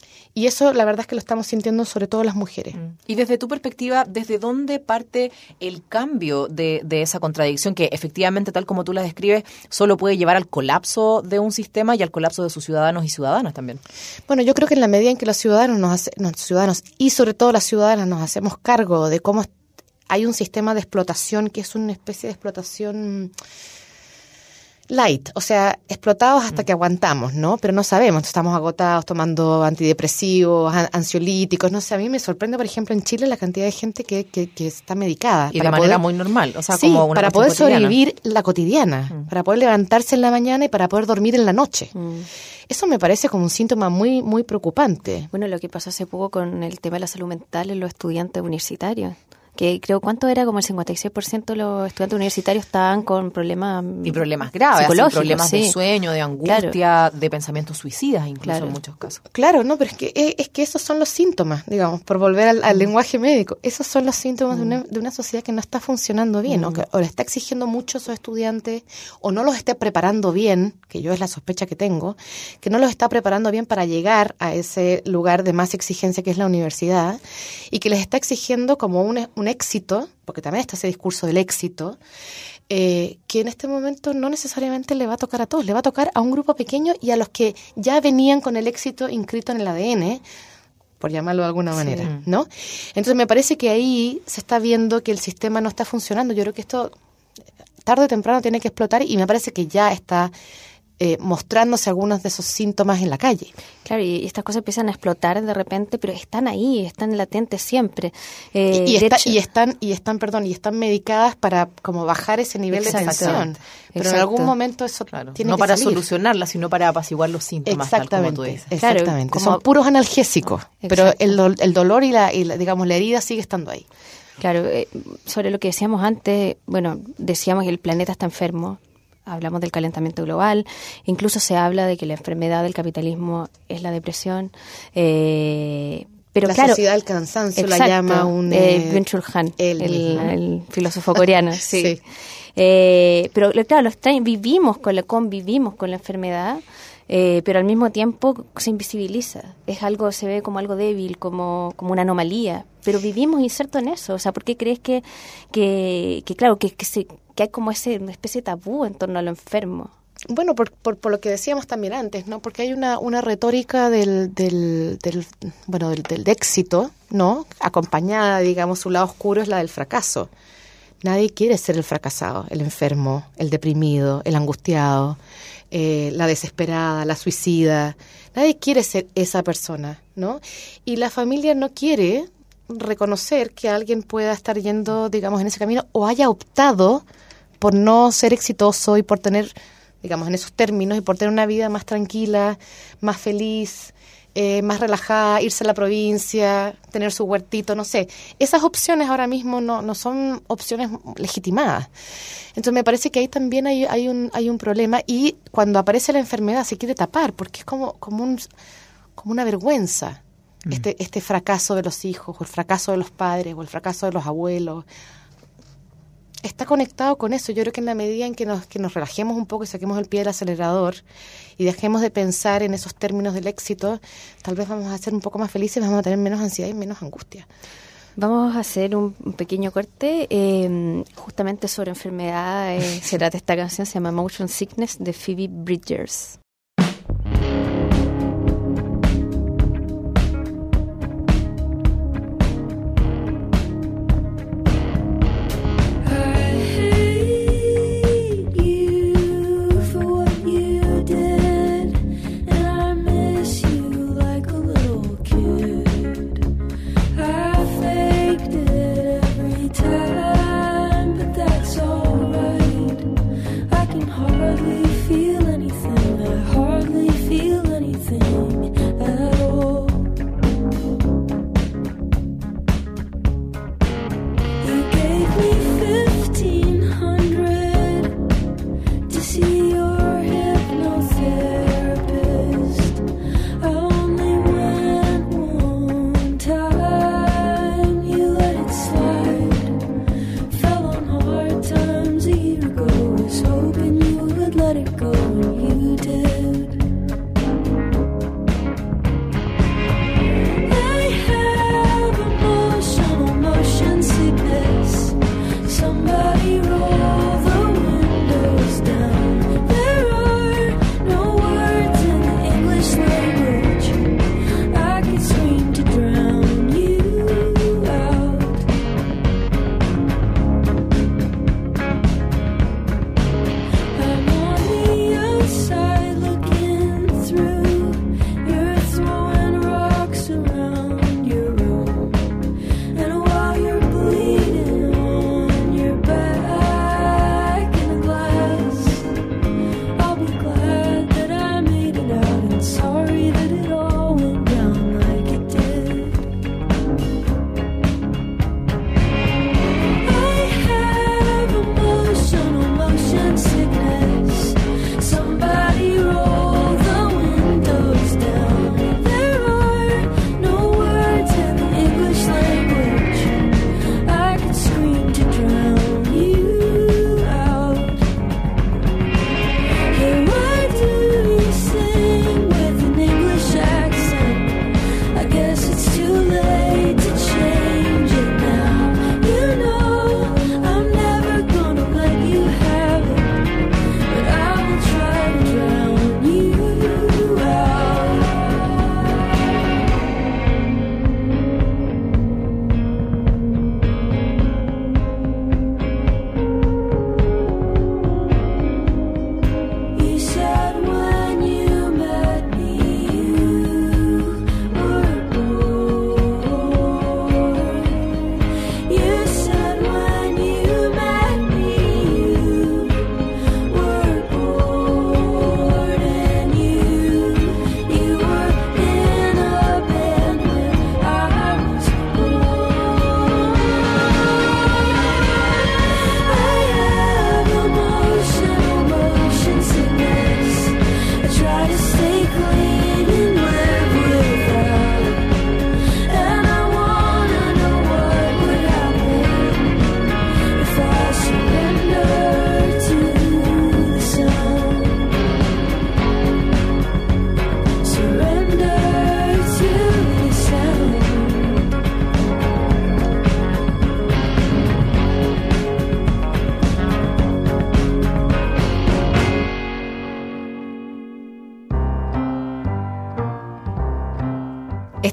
Y eso la verdad es que lo estamos sintiendo sobre todo las mujeres. Y desde tu perspectiva, ¿desde dónde parte el cambio de, de esa contradicción que efectivamente, tal como tú la describes, solo puede llevar al colapso de un sistema y al colapso de sus ciudadanos y ciudadanas también? Bueno, yo creo que en la medida en que los ciudadanos, nos hace, los ciudadanos y sobre todo las ciudadanas nos hacemos cargo de cómo hay un sistema de explotación que es una especie de explotación light, o sea, explotados hasta que aguantamos, ¿no? Pero no sabemos, estamos agotados tomando antidepresivos, an- ansiolíticos, no sé, a mí me sorprende, por ejemplo, en Chile la cantidad de gente que, que, que está medicada. Y de manera muy normal, o sea, sí, como una para cuestión poder cotidiana. sobrevivir la cotidiana, mm. para poder levantarse en la mañana y para poder dormir en la noche. Mm. Eso me parece como un síntoma muy, muy preocupante. Bueno, lo que pasó hace poco con el tema de la salud mental en los estudiantes universitarios. Que creo, ¿cuánto era? Como el cincuenta y seis por ciento de los estudiantes universitarios estaban con problemas y problemas graves, psicológicos, problemas sí. de sueño, de angustia, claro. de pensamientos suicidas, incluso claro. en muchos casos. Claro, no, pero es que es que esos son los síntomas, digamos, por volver al, al mm. lenguaje médico. Esos son los síntomas mm. de, una, de una sociedad que no está funcionando bien, mm. o que o le está exigiendo mucho a sus estudiantes, o no los está preparando bien, que yo es la sospecha que tengo, que no los está preparando bien para llegar a ese lugar de más exigencia que es la universidad, y que les está exigiendo como un, un éxito, porque también está ese discurso del éxito, eh, que en este momento no necesariamente le va a tocar a todos, le va a tocar a un grupo pequeño y a los que ya venían con el éxito inscrito en el A D N, por llamarlo de alguna manera, sí. ¿no? Entonces me parece que ahí se está viendo que el sistema no está funcionando. Yo creo que esto tarde o temprano tiene que explotar y me parece que ya está Eh, mostrándose algunos de esos síntomas en la calle. Claro, y estas cosas empiezan a explotar de repente, pero están ahí, están latentes siempre. Eh, y, y, está, hecho, y están, y están, perdón, y están medicadas para como bajar ese nivel de tensión. Pero en algún momento eso claro. tiene no que para salir. solucionarla, sino para apaciguar los síntomas. Exactamente, tal como tú dices. Exactamente. Claro, son como, puros analgésicos, exacto. pero el, el dolor y la, y la, digamos, la herida sigue estando ahí. Claro, eh, sobre lo que decíamos antes, bueno, decíamos que el planeta está enfermo. Hablamos del calentamiento global, incluso se habla de que la enfermedad del capitalismo es la depresión. Eh, pero la claro, sociedad del cansancio exacto, la llama un... Eh, Byung-Chul Han, el, el, el filósofo coreano. sí. sí. Eh, pero claro, los tra- vivimos con la, convivimos con la enfermedad, eh, pero al mismo tiempo se invisibiliza. Es algo, se ve como algo débil, como, como una anomalía. Pero vivimos insertos en eso. O sea, ¿por qué crees que, que, que claro, que, que se... que hay como ese, una especie de tabú en torno a lo enfermo? Bueno, por, por, por lo que decíamos también antes, ¿no? Porque hay una, una retórica del, del, del bueno, del, del éxito, ¿no? Acompañada, digamos, su lado oscuro es la del fracaso. Nadie quiere ser el fracasado, el enfermo, el deprimido, el angustiado, eh, la desesperada, la suicida. Nadie quiere ser esa persona, ¿no? Y la familia no quiere reconocer que alguien pueda estar yendo, digamos, en ese camino o haya optado por no ser exitoso y por tener, digamos, en esos términos, y por tener una vida más tranquila, más feliz, eh, más relajada, irse a la provincia, tener su huertito, no sé. Esas opciones ahora mismo no, no son opciones legitimadas. Entonces me parece que ahí también hay, hay, un, hay un problema, y cuando aparece la enfermedad se quiere tapar porque es como, como, un, como una vergüenza. Este, este fracaso de los hijos, o el fracaso de los padres, o el fracaso de los abuelos, está conectado con eso. Yo creo que en la medida en que nos, que nos relajemos un poco y saquemos el pie del acelerador y dejemos de pensar en esos términos del éxito, tal vez vamos a ser un poco más felices, vamos a tener menos ansiedad y menos angustia. Vamos a hacer un, un pequeño corte, eh, justamente sobre enfermedad. Eh, se trata esta canción, se llama Motion Sickness, de Phoebe Bridgers. Hardly feel anything. I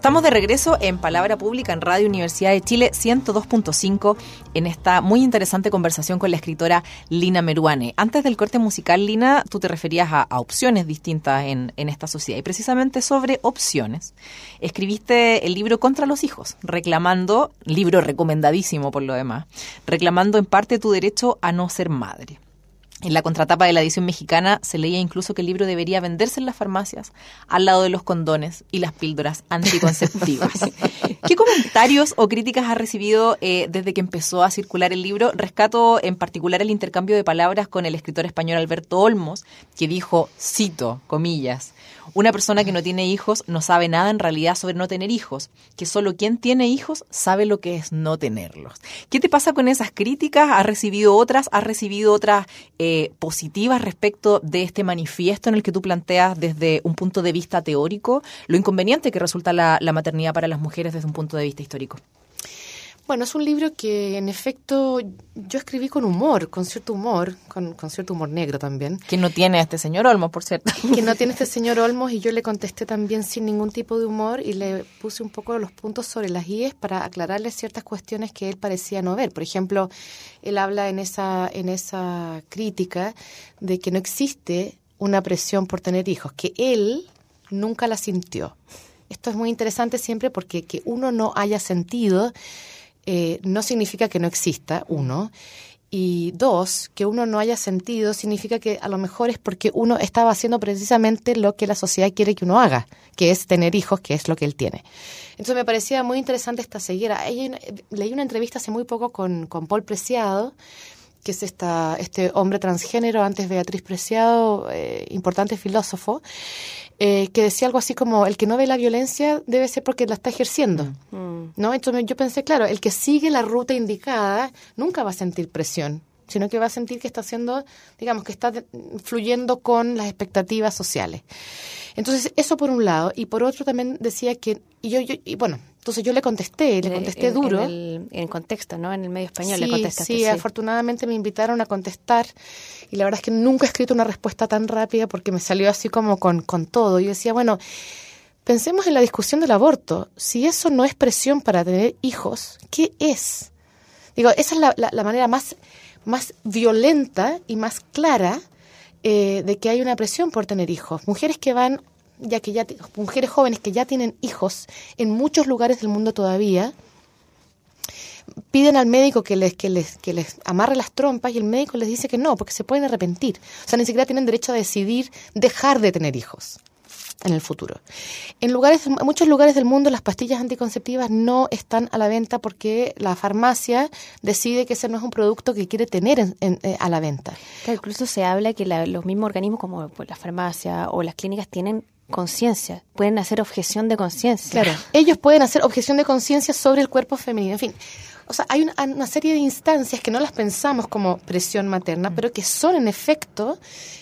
Estamos de regreso en Palabra Pública en Radio Universidad de Chile ciento dos punto cinco en esta muy interesante conversación con la escritora Lina Meruane. Antes del corte musical, Lina, tú te referías a, a opciones distintas en, en esta sociedad y precisamente sobre opciones. Escribiste el libro Contra los hijos, reclamando, libro recomendadísimo por lo demás, reclamando en parte tu derecho a no ser madre. En la contratapa de la edición mexicana se leía incluso que el libro debería venderse en las farmacias al lado de los condones y las píldoras anticonceptivas. ¿Qué comentarios o críticas has recibido eh, desde que empezó a circular el libro? Rescato en particular el intercambio de palabras con el escritor español Alberto Olmos, que dijo, cito, comillas, una persona que no tiene hijos no sabe nada en realidad sobre no tener hijos, que solo quien tiene hijos sabe lo que es no tenerlos. ¿Qué te pasa con esas críticas? ¿Has recibido otras? ¿Has recibido otras eh, positivas respecto de este manifiesto en el que tú planteas desde un punto de vista teórico lo inconveniente que resulta la, la maternidad para las mujeres desde un punto de vista histórico? Bueno, es un libro que en efecto yo escribí con humor, con cierto humor, con, con cierto humor negro también. Que no tiene este señor Olmos, por cierto. Que no tiene este señor Olmos, y yo le contesté también sin ningún tipo de humor y le puse un poco los puntos sobre las íes para aclararle ciertas cuestiones que él parecía no ver. Por ejemplo, él habla en esa, en esa crítica de que no existe una presión por tener hijos, que él nunca la sintió. Esto es muy interesante siempre porque que uno no haya sentido Eh, no significa que no exista, uno, y dos, que uno no haya sentido significa que a lo mejor es porque uno estaba haciendo precisamente lo que la sociedad quiere que uno haga, que es tener hijos, que es lo que él tiene. Entonces me parecía muy interesante esta ceguera. Ella, leí una entrevista hace muy poco con, con Paul Preciado, que es esta, este hombre transgénero, antes Beatriz Preciado, eh, importante filósofo, eh, que decía algo así como, el que no ve la violencia debe ser porque la está ejerciendo, mm. ¿no? Entonces yo pensé, claro, el que sigue la ruta indicada nunca va a sentir presión, sino que va a sentir que está haciendo, digamos, que está de, fluyendo con las expectativas sociales. Entonces, eso por un lado. Y por otro también decía que, y yo, yo y bueno, entonces yo le contesté, le contesté en, duro. En el, en el contexto, ¿no? En el medio español sí, le contestaste. Sí, sí, afortunadamente me invitaron a contestar y la verdad es que nunca he escrito una respuesta tan rápida porque me salió así como con, con todo. Yo decía, bueno, pensemos en la discusión del aborto. Si eso no es presión para tener hijos, ¿qué es? Digo, esa es la, la, la manera más, más violenta y más clara eh, de que hay una presión por tener hijos. Mujeres que van... ya que ya mujeres jóvenes que ya tienen hijos en muchos lugares del mundo todavía piden al médico que les que les que les amarre las trompas y el médico les dice que no, porque se pueden arrepentir. O sea, ni siquiera tienen derecho a decidir dejar de tener hijos en el futuro. En lugares en muchos lugares del mundo las pastillas anticonceptivas no están a la venta porque la farmacia decide que ese no es un producto que quiere tener en, en, eh, a la venta. Claro, incluso se habla que la, los mismos organismos como pues, la farmacia o las clínicas tienen conciencia, pueden hacer objeción de conciencia. Claro, ellos pueden hacer objeción de conciencia sobre el cuerpo femenino. En fin, o sea, hay una, una serie de instancias que no las pensamos como presión materna, mm. pero que son en efecto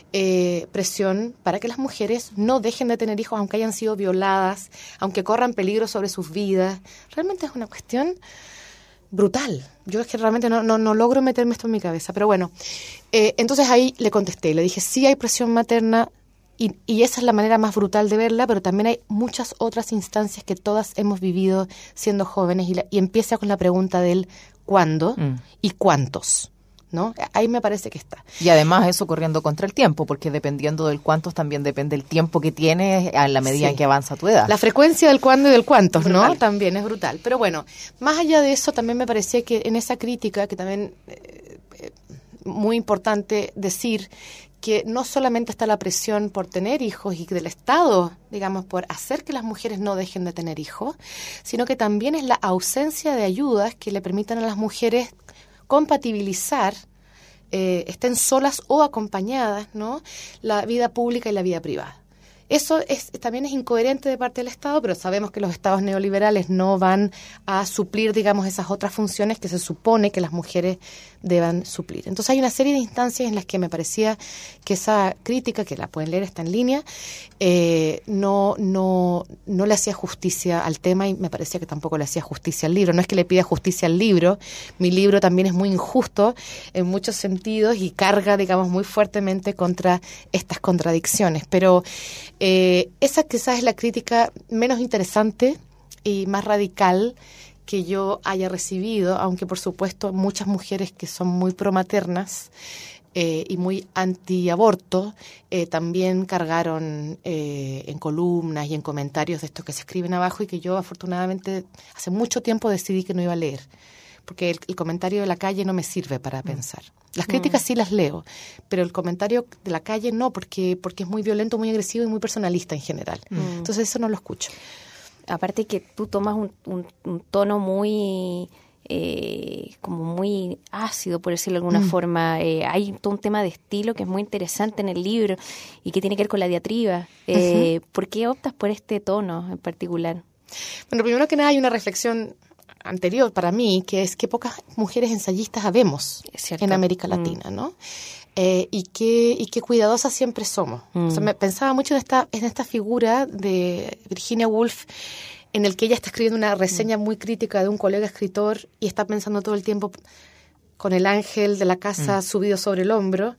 eh, presión para que las mujeres no dejen de tener hijos, aunque hayan sido violadas, aunque corran peligro sobre sus vidas. Realmente es una cuestión brutal. Yo es que realmente no, no, no logro meterme esto en mi cabeza, pero bueno. Eh, entonces ahí le contesté, le dije, sí hay presión materna, Y, y esa es la manera más brutal de verla, pero también hay muchas otras instancias que todas hemos vivido siendo jóvenes y, la, y empieza con la pregunta del cuándo mm. y cuántos, ¿no? Ahí me parece que está. Y además eso corriendo contra el tiempo, porque dependiendo del cuántos también depende el tiempo que tienes a la medida sí. en que avanza tu edad. La frecuencia del cuándo y del cuántos, ¿no? También es brutal. Pero bueno, más allá de eso también me parecía que en esa crítica, que también eh, eh, muy importante decir que no solamente está la presión por tener hijos y del Estado, digamos, por hacer que las mujeres no dejen de tener hijos, sino que también es la ausencia de ayudas que le permitan a las mujeres compatibilizar, eh, estén solas o acompañadas, ¿no?, la vida pública y la vida privada. Eso es, también es incoherente de parte del Estado, pero sabemos que los estados neoliberales no van a suplir, digamos, esas otras funciones que se supone que las mujeres deban suplir. Entonces hay una serie de instancias en las que me parecía que esa crítica, que la pueden leer, está en línea, eh, no, no, no le hacía justicia al tema y me parecía que tampoco le hacía justicia al libro. No es que le pida justicia al libro, mi libro también es muy injusto en muchos sentidos y carga, digamos, muy fuertemente contra estas contradicciones, pero... Eh, esa quizás es la crítica menos interesante y más radical que yo haya recibido, aunque por supuesto muchas mujeres que son muy promaternas eh, y muy antiaborto eh, también cargaron eh, en columnas y en comentarios de estos que se escriben abajo y que yo afortunadamente hace mucho tiempo decidí que no iba a leer, porque el, el comentario de la calle no me sirve para pensar. Las críticas mm. sí las leo, pero el comentario de la calle no, porque, porque es muy violento, muy agresivo y muy personalista en general. Mm. Entonces eso no lo escucho. Aparte que tú tomas un, un, un tono muy, eh, como muy ácido, por decirlo de alguna mm. forma. Eh, hay todo un tema de estilo que es muy interesante en el libro y que tiene que ver con la diatriba. Eh, uh-huh. ¿Por qué optas por este tono en particular? Bueno, primero que nada hay una reflexión anterior para mí, que es que pocas mujeres ensayistas habemos en América Latina, mm. ¿no? Eh, y qué y qué cuidadosas siempre somos. Mm. O sea, me pensaba mucho en esta en esta figura de Virginia Woolf, en el que ella está escribiendo una reseña mm. muy crítica de un colega escritor y está pensando todo el tiempo con el ángel de la casa mm. subido sobre el hombro,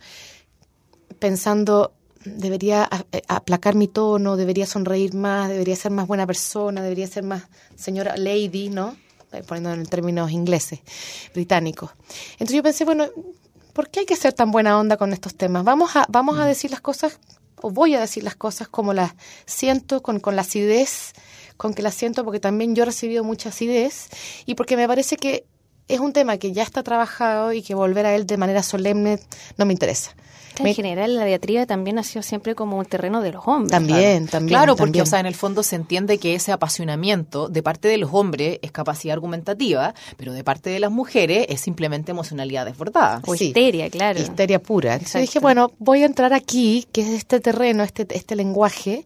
pensando, debería aplacar mi tono, debería sonreír más, debería ser más buena persona, debería ser más señora lady, ¿no? Poniendo en términos ingleses, británicos. Entonces yo pensé, bueno, ¿por qué hay que ser tan buena onda con estos temas? Vamos a vamos a decir las cosas, o voy a decir las cosas como las siento, con, con la acidez con que las siento, porque también yo he recibido mucha acidez y porque me parece que es un tema que ya está trabajado y que volver a él de manera solemne no me interesa. En me... general, la diatriba también ha sido siempre como un terreno de los hombres. También, claro. también. Claro, porque, también. o sea, en el fondo se entiende que ese apasionamiento de parte de los hombres es capacidad argumentativa, pero de parte de las mujeres es simplemente emocionalidad desbordada. O sí. histeria, claro. Histeria pura. Entonces dije, bueno, voy a entrar aquí, que es este terreno, este, este lenguaje,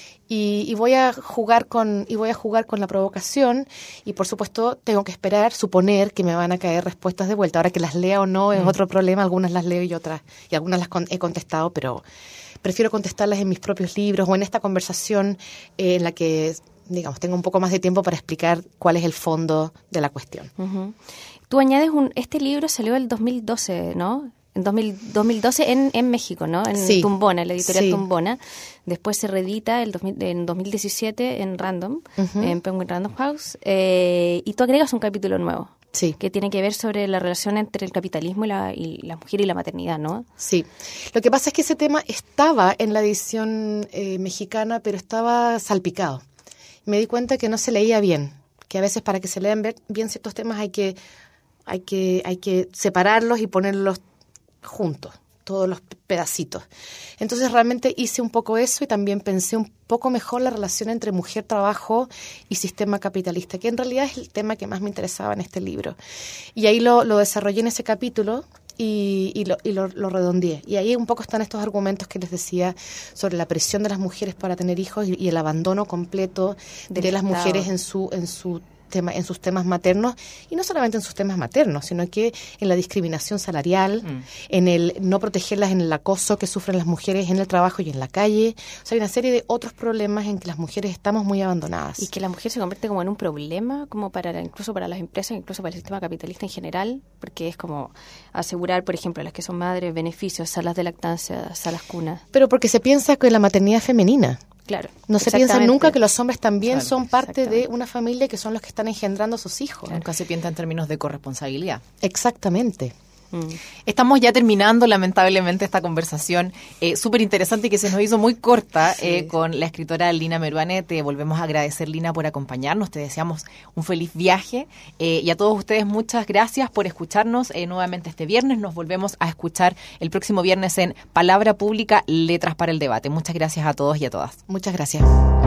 Y, y voy a jugar con y voy a jugar con la provocación y por supuesto tengo que esperar, suponer que me van a caer respuestas de vuelta. Ahora que las lea o no es mm. otro problema, algunas las leo y otras y algunas las con, he contestado, pero prefiero contestarlas en mis propios libros o en esta conversación eh, en la que, digamos, tengo un poco más de tiempo para explicar cuál es el fondo de la cuestión. Uh-huh. Tú añades un este libro salió el dos mil doce, ¿no? En dos mil, dos mil doce en, en México, ¿no? En sí. Tumbona, la editorial sí. Tumbona. Después se reedita el dos mil, en dos mil diecisiete en Random, uh-huh. en Penguin Random House. Eh, y tú agregas un capítulo nuevo. Sí. Que tiene que ver sobre la relación entre el capitalismo y la, y la mujer y la maternidad, ¿no? Sí. Lo que pasa es que ese tema estaba en la edición eh, mexicana, pero estaba salpicado. Me di cuenta que no se leía bien. Que a veces para que se lean bien ciertos temas hay que, hay que, hay que separarlos y ponerlos juntos, todos los pedacitos. Entonces realmente hice un poco eso y también pensé un poco mejor la relación entre mujer, trabajo y sistema capitalista, que en realidad es el tema que más me interesaba en este libro. Y ahí lo, lo desarrollé en ese capítulo y, y, lo, y lo, lo redondeé. Y ahí un poco están estos argumentos que les decía sobre la presión de las mujeres para tener hijos y, y el abandono completo de, de las Estado. mujeres en su en su tema, en sus temas maternos, y no solamente en sus temas maternos, sino que en la discriminación salarial, mm. en el no protegerlas en el acoso que sufren las mujeres en el trabajo y en la calle. O sea, hay una serie de otros problemas en que las mujeres estamos muy abandonadas. Y que la mujer se convierte como en un problema, como para incluso para las empresas, incluso para el sistema capitalista en general, porque es como asegurar, por ejemplo, a las que son madres, beneficios, salas de lactancia, salas cunas. Pero porque se piensa que la maternidad es femenina. Claro. No se piensa nunca que los hombres también claro, son parte de una familia, que son los que están engendrando a sus hijos. Claro. Nunca se piensa en términos de corresponsabilidad. Exactamente. Mm. Estamos ya terminando, lamentablemente, esta conversación eh, súper interesante y que se nos hizo muy corta sí. eh, con la escritora Lina Meruane. Te volvemos a agradecer, Lina, por acompañarnos. Te deseamos un feliz viaje eh, y a todos ustedes muchas gracias por escucharnos eh, nuevamente este viernes. Nos volvemos a escuchar el próximo viernes en Palabra Pública, Letras para el Debate. Muchas gracias a todos y a todas. Muchas gracias.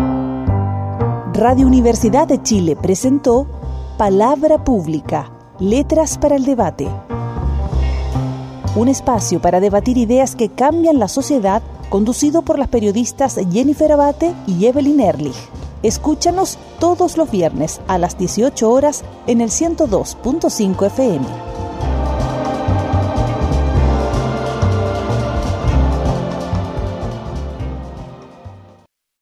Radio Universidad de Chile presentó Palabra Pública, Letras para el Debate. Un espacio para debatir ideas que cambian la sociedad, conducido por las periodistas Jennifer Abate y Evelyn Ehrlich. Escúchanos todos los viernes a las dieciocho horas en el ciento dos punto cinco F M.